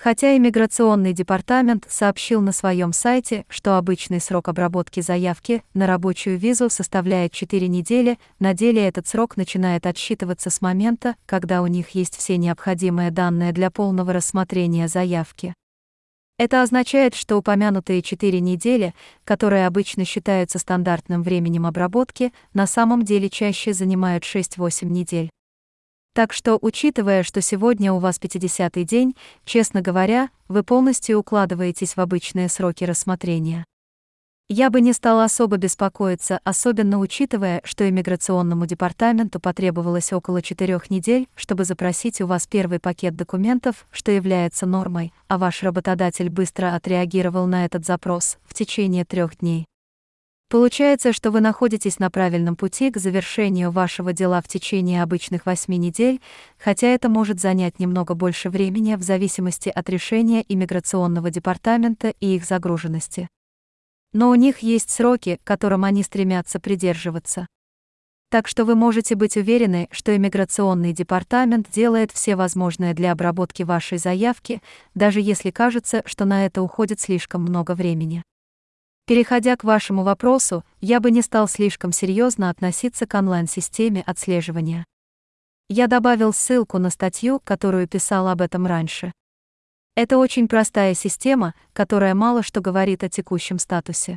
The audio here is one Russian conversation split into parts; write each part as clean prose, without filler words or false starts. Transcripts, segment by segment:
Хотя иммиграционный департамент сообщил на своем сайте, что обычный срок обработки заявки на рабочую визу составляет 4 недели, на деле этот срок начинает отсчитываться с момента, когда у них есть все необходимые данные для полного рассмотрения заявки. Это означает, что упомянутые 4 недели, которые обычно считаются стандартным временем обработки, на самом деле чаще занимают 6-8 недель. Так что, учитывая, что сегодня у вас 50-й день, честно говоря, вы полностью укладываетесь в обычные сроки рассмотрения. Я бы не стала особо беспокоиться, особенно учитывая, что иммиграционному департаменту потребовалось около 4 недель, чтобы запросить у вас первый пакет документов, что является нормой, а ваш работодатель быстро отреагировал на этот запрос в течение 3 дней. Получается, что вы находитесь на правильном пути к завершению вашего дела в течение обычных 8 недель, хотя это может занять немного больше времени в зависимости от решения иммиграционного департамента и их загруженности. Но у них есть сроки, которым они стремятся придерживаться. Так что вы можете быть уверены, что иммиграционный департамент делает все возможное для обработки вашей заявки, даже если кажется, что на это уходит слишком много времени. Переходя к вашему вопросу, я бы не стал слишком серьезно относиться к онлайн-системе отслеживания. Я добавил ссылку на статью, которую писал об этом раньше. Это очень простая система, которая мало что говорит о текущем статусе.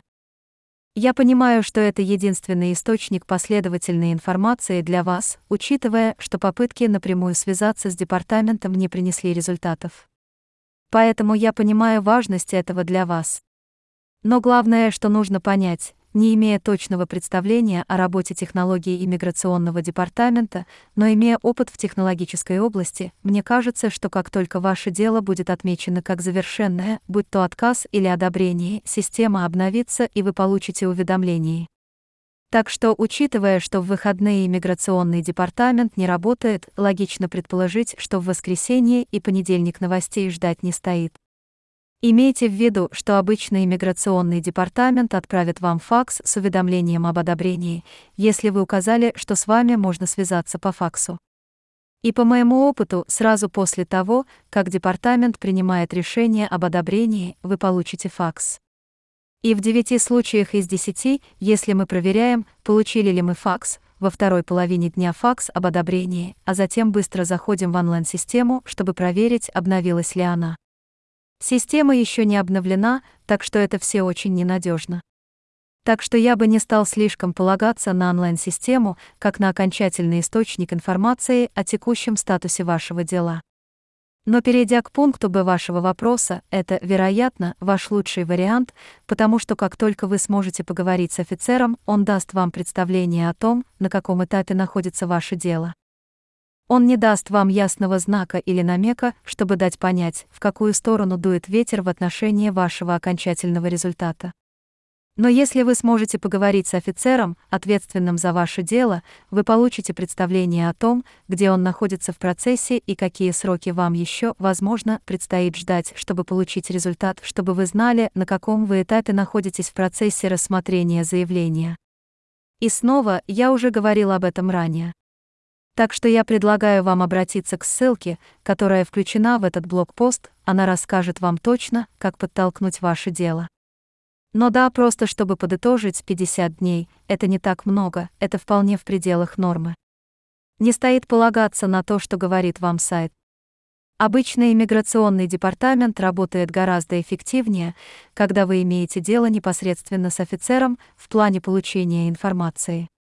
Я понимаю, что это единственный источник последовательной информации для вас, учитывая, что попытки напрямую связаться с департаментом не принесли результатов. Поэтому я понимаю важность этого для вас. Но главное, что нужно понять, не имея точного представления о работе технологий иммиграционного департамента, но имея опыт в технологической области, мне кажется, что как только ваше дело будет отмечено как завершенное, будь то отказ или одобрение, система обновится и вы получите уведомление. Так что, учитывая, что в выходные иммиграционный департамент не работает, логично предположить, что в воскресенье и понедельник новостей ждать не стоит. Имейте в виду, что обычно иммиграционный департамент отправит вам факс с уведомлением об одобрении, если вы указали, что с вами можно связаться по факсу. И по моему опыту, сразу после того, как департамент принимает решение об одобрении, вы получите факс. И в 9 случаях из 10, если мы проверяем, получили ли мы факс, во второй половине дня факс об одобрении, а затем быстро заходим в онлайн-систему, чтобы проверить, обновилась ли она. Система еще не обновлена, так что это все очень ненадежно. Так что я бы не стал слишком полагаться на онлайн-систему, как на окончательный источник информации о текущем статусе вашего дела. Но перейдя к пункту Б вашего вопроса, это, вероятно, ваш лучший вариант, потому что как только вы сможете поговорить с офицером, он даст вам представление о том, на каком этапе находится ваше дело. Он не даст вам ясного знака или намека, чтобы дать понять, в какую сторону дует ветер в отношении вашего окончательного результата. Но если вы сможете поговорить с офицером, ответственным за ваше дело, вы получите представление о том, где он находится в процессе и какие сроки вам еще, возможно, предстоит ждать, чтобы получить результат, чтобы вы знали, на каком вы этапе находитесь в процессе рассмотрения заявления. И снова, я уже говорил об этом ранее. Так что я предлагаю вам обратиться к ссылке, которая включена в этот блогпост, она расскажет вам точно, как подтолкнуть ваше дело. Но да, просто чтобы подытожить, 50 дней – это не так много, это вполне в пределах нормы. Не стоит полагаться на то, что говорит вам сайт. Обычно иммиграционный департамент работает гораздо эффективнее, когда вы имеете дело непосредственно с офицером в плане получения информации.